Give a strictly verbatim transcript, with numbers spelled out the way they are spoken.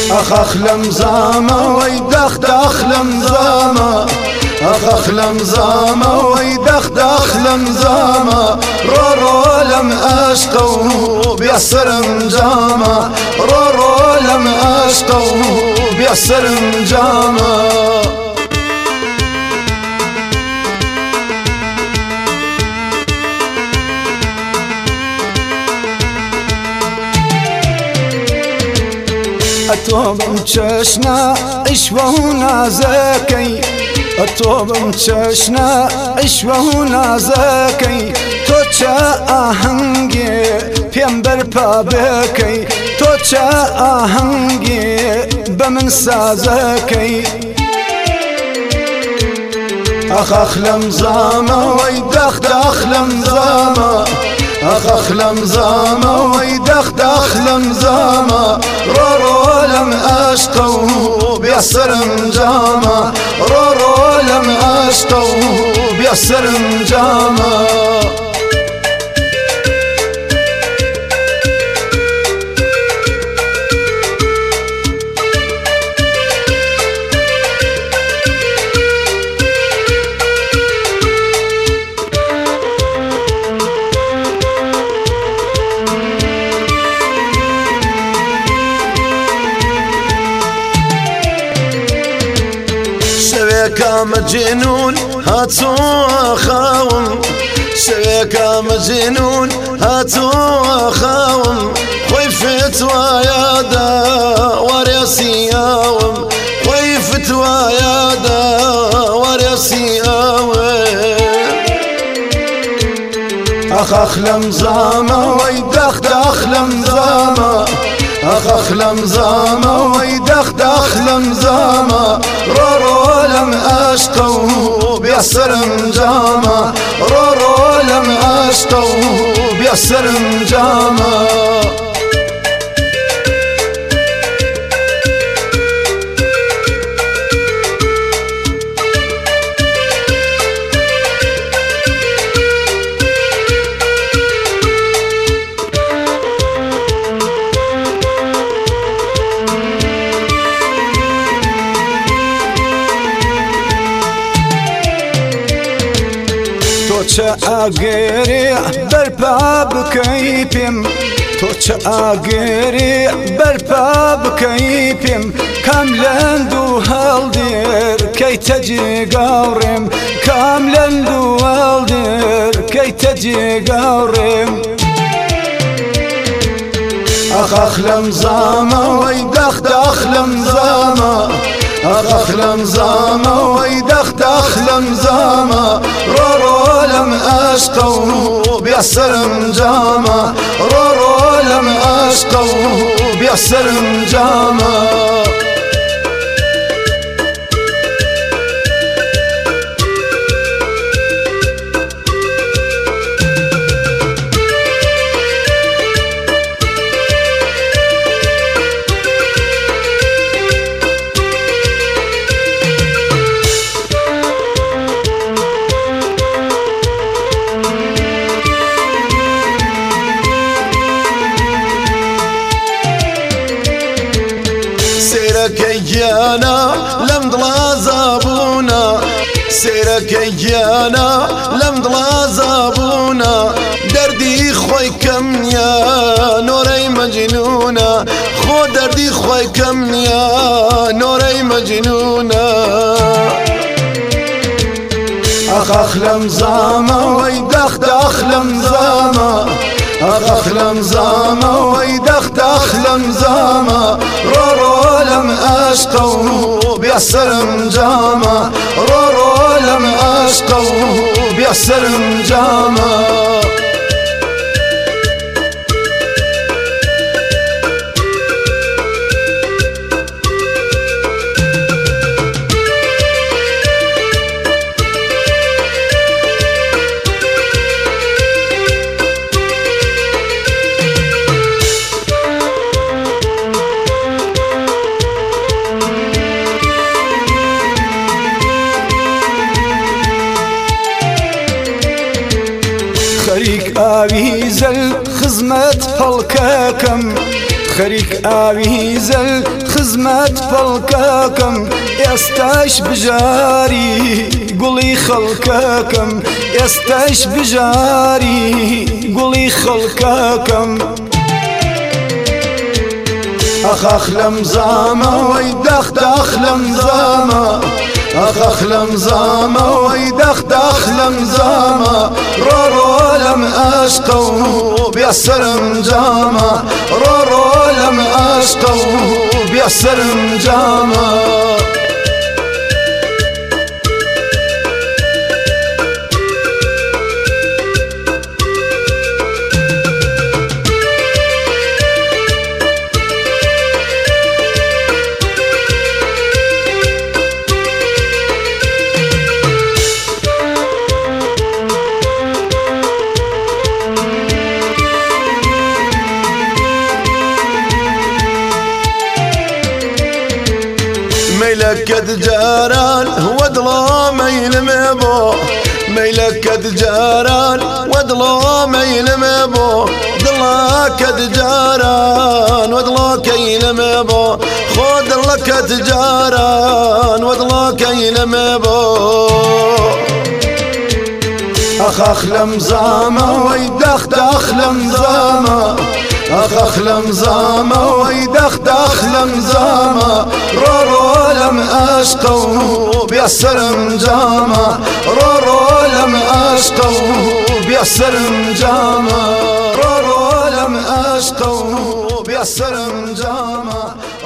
أخ أخ لمزامة ويدخ دخ لمزامة أخ أخ لمزامة ويدخ دخ لمزامة رو رو لم أشقو بيسر مجامة رو رو لم أشقو بيسر مجامة أتوب مششنا عشوه نازكي أتوب مششنا عشوه نازكي توچا آهنگي پیمبر پابكي توچا آهنگي بمن سازكي أخ أخ لمزامة ويدخ دخ لمزامة أخ أخ لمزامة ويدخ دخ لمزامة رو رو لم أشقو بيسر مجامة رو رو لم أشقو بيسر مجامة شويكا مجنون هاتو أخاوم شويكا مجنون هاتو أخاوم خويفت ويادا وريسياوم خويفت ويادا وريسياوم أخ أخ لمزامة ويدخ دخ لمزامة أخ أخ لمزامة ويدخ دخ لمزامة رو رو لم أشقو بيسر مجامة رو رو لم أشقو بيسر مجامة توچا آگری برپا بکیپیم توچا آگری برپا بکیپیم کاملن دو هالدیر کی تجی گورم کاملن دو هالدیر کی تجی گورم أخ أخ لمزامة ويدخ دخ لمزامة أخ أخ لمزامة ويدخ دخ لمزامة رو رو لم أشقو بيسر مجامة رو رو لم أشقو بيسر مجامة سيرك ايانا لم ضلا زابونا سيرك ايانا لم ضلا زابونا دردي خوي كم يا نوري مجنونا خو دردي خوي كم يا نوري مجنونا أخ أخ لمزامة ويدخ دخ لمزامة أخ أخ لمزامة ويدخ دخ لمزامة رو رو لم أشقو بيسر مجامة رو رو لم أشقو بيسر مجامة خريك آويز الخزمة هلكاكم خريك آويزل خزمت فالكاكم يستاش بجاري قولي خلكاكم يستاش بجاري قولي خلكاكم أخ أخ لمزامة ويدخ دخ لمزامة أخ أخ لمزامة ويدخ دخ لمزامة رو رو لم أشقو بيسر مجامة رو رو لم أشقو بيسر مجامة ميلك جاران ودلا ميل مبو ميلك جاران ودلا ميل مبو دلا كد جاران ودلا كيل مبو خود لك جاران ودلا كيل مبو أخ أخ لمزامة ويدخ دخ لمزامة أخ أخ لمزامة ويدخ دخ لمزامة رو رو لم أشقو بيسر مجامة رو رو لم أشقو بيسر مجامة رو رو لم أشقو بيسر مجامة